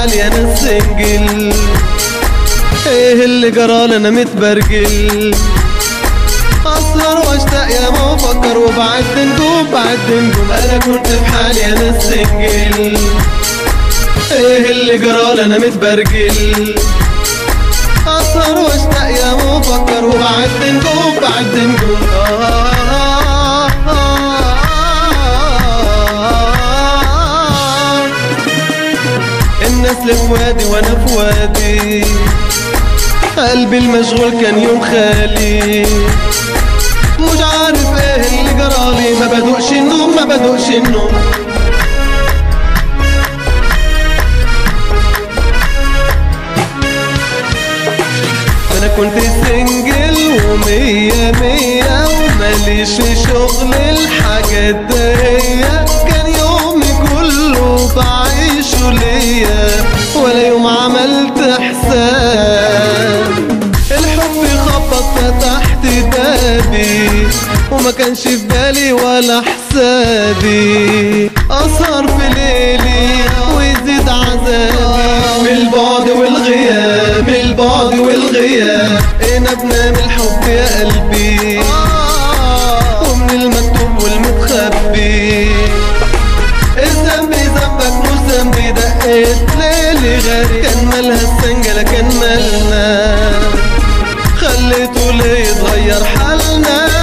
بحالي انا السنجل. ايه اللي جرالي انا متبرجل، اسهر واشتاق يا ما افكر وبعد نجوم بعد نجوم، انا كنت بحالي انا السنجل. ايه اللي جرالي انا متبرجل، اسهر واشتاق يا ما افكر وبعد نجوم بعد نجوم. الناس اللي في وادي وانا في وادي، قلبي المشغول كان يوم خالي، مش عارف ايه اللي جرالي، ما بدوقش النوم ما بدوقش النوم. انا كنت سنجل ومية مية وماليش في شغل الحاجات دهية، كان يومي كله بعيشه ليا ولا يوم عملت حساب. الحب خبط فتحت بابي وما كانش في بالي ولا حسابي، أسهر في ليلي ويزيد عذابي من البعد والغياب من البعد والغياب. انا بنام الحب يا قلبي ومن المكتوب والمتخبي، الذنب ذنبك مش ذنبي، دقيت ليلي غريب، كان مالها السنجلة كان مالنا، خليته ليه يتغير حالنا.